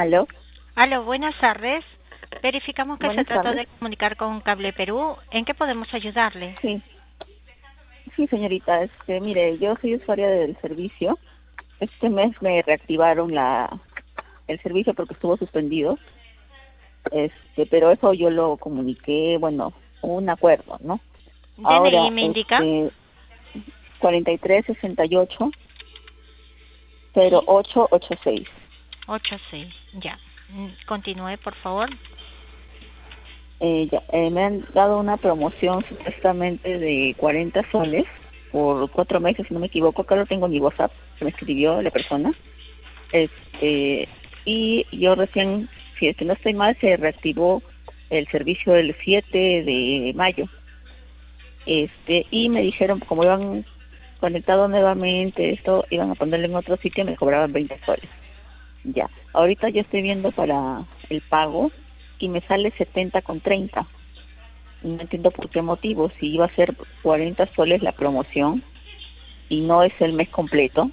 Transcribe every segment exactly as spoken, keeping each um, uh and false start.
Aló, Aló, buenas tardes. Verificamos que se buenas trató tardes. de comunicar con Cable Perú. ¿En qué podemos ayudarle? Sí, sí, señorita. Este, mire, yo soy usuaria del servicio. Este mes me reactivaron la el servicio porque estuvo suspendido. Este, pero eso yo lo comuniqué, bueno, un acuerdo, ¿no? D N I Ahora, me indica. este, cuarenta y tres sesenta y ocho cero Sí, ocho ocho seis. ocho seis. Ya. Mm, Continúe, por favor. Eh, ya, eh, me han dado una promoción supuestamente de cuarenta soles por cuatro meses, si no me equivoco. Acá lo tengo en mi WhatsApp, que me escribió la persona. Este, y yo recién, si es que no estoy mal, se reactivó el servicio el siete de mayo. Este, y me dijeron, como iban conectado nuevamente, esto iban a ponerlo en otro sitio, me cobraban veinte soles. Ya, ahorita yo estoy viendo para el pago y me sale setenta con treinta. No entiendo por qué motivo, si iba a ser cuarenta soles la promoción y no es el mes completo,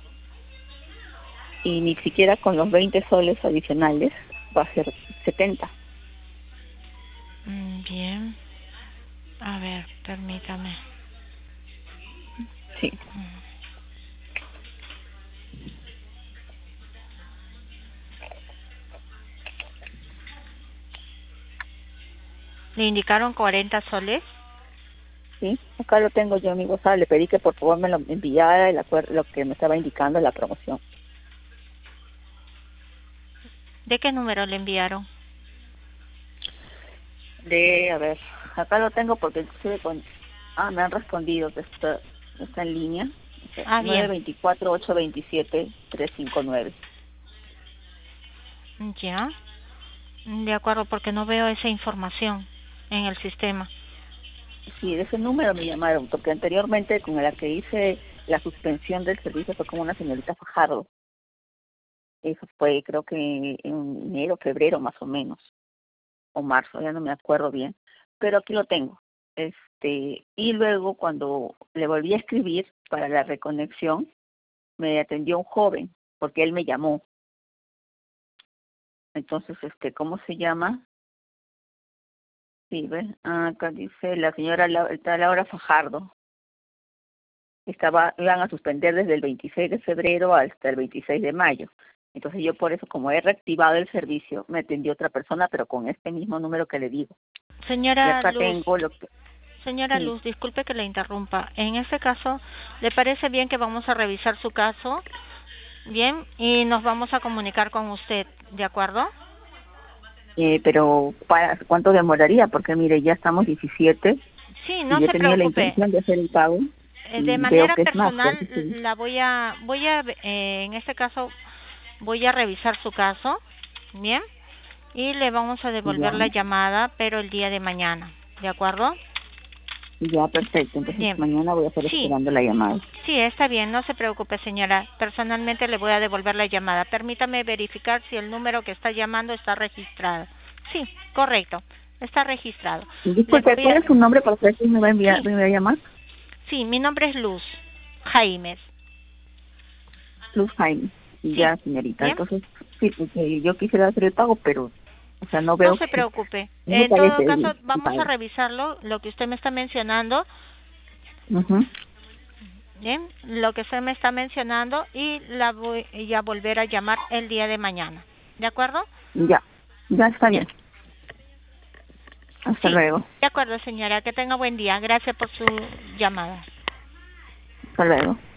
y ni siquiera con los veinte soles adicionales va a ser setenta. Mm, Bien. A ver, permítame. Sí, ¿Le indicaron cuarenta soles? sí, acá lo tengo yo en mi WhatsApp. Le pedí que por favor me lo enviara el acuerdo, lo que me estaba indicando la promoción. ¿De qué número le enviaron? De, a ver, acá lo tengo porque estuve con, ah, me han respondido que está, está en línea. Ah, bien. nueve dos cuatro, ocho dos siete, tres cinco nueve. Ya. De acuerdo, porque no veo esa información en el sistema. Sí, de ese número me llamaron, porque anteriormente con la que hice la suspensión del servicio fue con una señorita Fajardo. Eso fue creo que en enero, febrero más o menos, o marzo, ya no me acuerdo bien, pero aquí lo tengo. Este, y luego cuando le volví a escribir para la reconexión, me atendió un joven, porque él me llamó. Entonces, este, ¿cómo se llama? Sí, ¿ves? Ah, acá dice la señora La- está Laura Fajardo. Estaba, iban a suspender desde el veintiséis de febrero hasta el veintiséis de mayo. Entonces yo por eso, como he reactivado el servicio, me atendió otra persona, pero con este mismo número que le digo. Y Señora acá Luz, tengo lo que... Señora Sí, Luz, disculpe que le interrumpa. En este caso, ¿le parece bien que vamos a revisar su caso? Bien, y nos vamos a comunicar con usted, ¿de acuerdo? eh, pero ¿para cuánto demoraría? Porque mire, ya estamos diecisiete Sí, y no yo se tenía la preocupe. intención de hacer el pago Eh, De y veo manera que es más. Por personal, eso estoy- la voy a, voy a, eh, en este caso, voy a revisar su caso, bien, y le vamos a devolver Ya, la llamada, pero el día de mañana, ¿de acuerdo? ya, perfecto. Entonces Bien, mañana voy a estar sí, esperando la llamada. sí, está bien, no se preocupe, señora. Personalmente le voy a devolver la llamada. Permítame verificar si el número que está llamando está registrado. Sí, correcto, está registrado. Le Disculpe, voy ¿cuál a, es su nombre para saber quién me va a enviar, sí, me va a llamar? sí, mi nombre es Luz Jaimes. Luz Jaime. Sí, Ya, señorita. bien, Entonces, sí, porque yo quisiera hacer el pago, pero, o sea, no no veo se que preocupe. no me En todo parece caso, el, el vamos a pago. revisarlo, lo que usted me está mencionando, Ujú. bien, lo que usted me está mencionando y la voy a volver a llamar el día de mañana. ¿De acuerdo? Ya, ya está Bien. bien. Hasta Sí, luego. de acuerdo, señora. Que tenga buen día. Gracias por su llamada. Hasta luego.